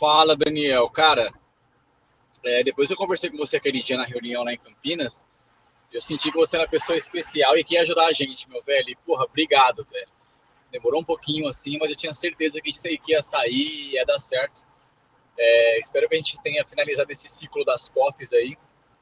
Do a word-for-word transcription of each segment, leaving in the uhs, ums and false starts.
Fala, Daniel. Cara, é, depois eu conversei com você aquele dia na reunião lá em Campinas. Eu senti que você era uma pessoa especial e que ia ajudar a gente, meu velho. E, porra, obrigado, velho. Demorou um pouquinho assim, mas eu tinha certeza que isso aí que ia sair e ia dar certo. É, espero que a gente tenha finalizado esse ciclo das C O Fs aí.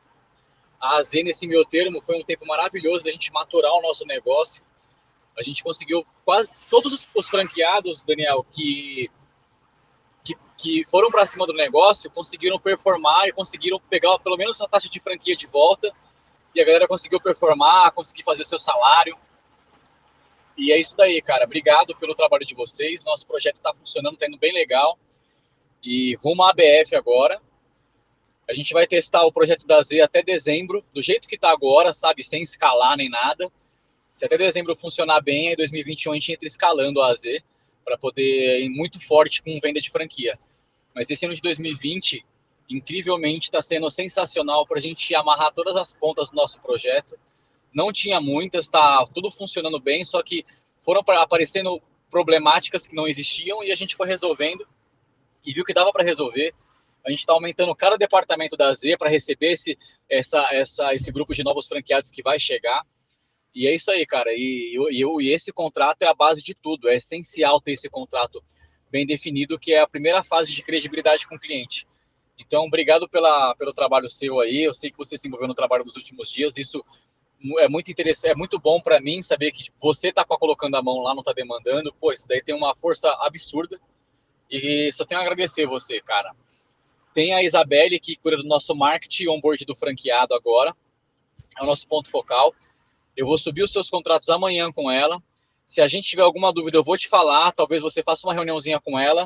A AZ, nesse meio termo, foi um tempo maravilhoso da gente maturar o nosso negócio. A gente conseguiu quase todos os franqueados, Daniel, que que, que foram para cima do negócio conseguiram performar e conseguiram pegar pelo menos a taxa de franquia de volta. E a galera conseguiu performar, conseguir fazer seu salário. E é isso daí, cara. Obrigado pelo trabalho de vocês. Nosso projeto está funcionando, está indo bem legal. E rumo à A B F agora. A gente vai testar o projeto da Z até dezembro, do jeito que está agora, sabe? Sem escalar nem nada. Se até dezembro funcionar bem, aí em dois mil e vinte e um a gente entra escalando a Z para poder ir muito forte com venda de franquia. Mas esse ano de dois mil e vinte, incrivelmente, está sendo sensacional para a gente amarrar todas as pontas do nosso projeto. Não tinha muitas, está tudo funcionando bem, só que foram aparecendo problemáticas que não existiam e a gente foi resolvendo e viu que dava para resolver. A gente está aumentando cada departamento da Z para receber esse, essa, essa, esse grupo de novos franqueados que vai chegar. E é isso aí, cara. E, e, e esse contrato é a base de tudo. É essencial ter esse contrato bem definido, que é a primeira fase de credibilidade com o cliente. Então, obrigado pela, pelo trabalho seu aí. Eu sei que você se envolveu no trabalho nos últimos dias. Isso é muito interessante, é muito bom para mim saber que você está colocando a mão lá, não está demandando. Pô, isso daí tem uma força absurda. E só tenho a agradecer você, cara. Tem a Isabelle, que cuida do nosso marketing onboard do franqueado agora. É o nosso ponto focal. Eu vou subir os seus contratos amanhã com ela. Se a gente tiver alguma dúvida, eu vou te falar. Talvez você faça uma reuniãozinha com ela.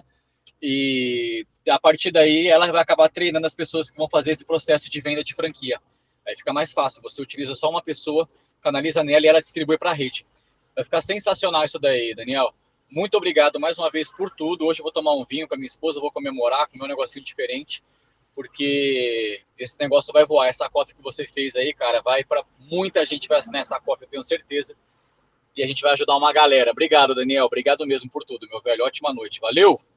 E a partir daí, ela vai acabar treinando as pessoas que vão fazer esse processo de venda de franquia. Aí fica mais fácil. Você utiliza só uma pessoa, canaliza nela e ela distribui para a rede. Vai ficar sensacional isso daí, Daniel. Muito obrigado mais uma vez por tudo. Hoje eu vou tomar um vinho com a minha esposa, vou comemorar com o meu negocinho diferente, porque esse negócio vai voar. Essa coffee que você fez aí, cara, vai para muita gente vai assinar essa coffee, eu tenho certeza. E a gente vai ajudar uma galera. Obrigado, Daniel. Obrigado mesmo por tudo, meu velho. Ótima noite. Valeu!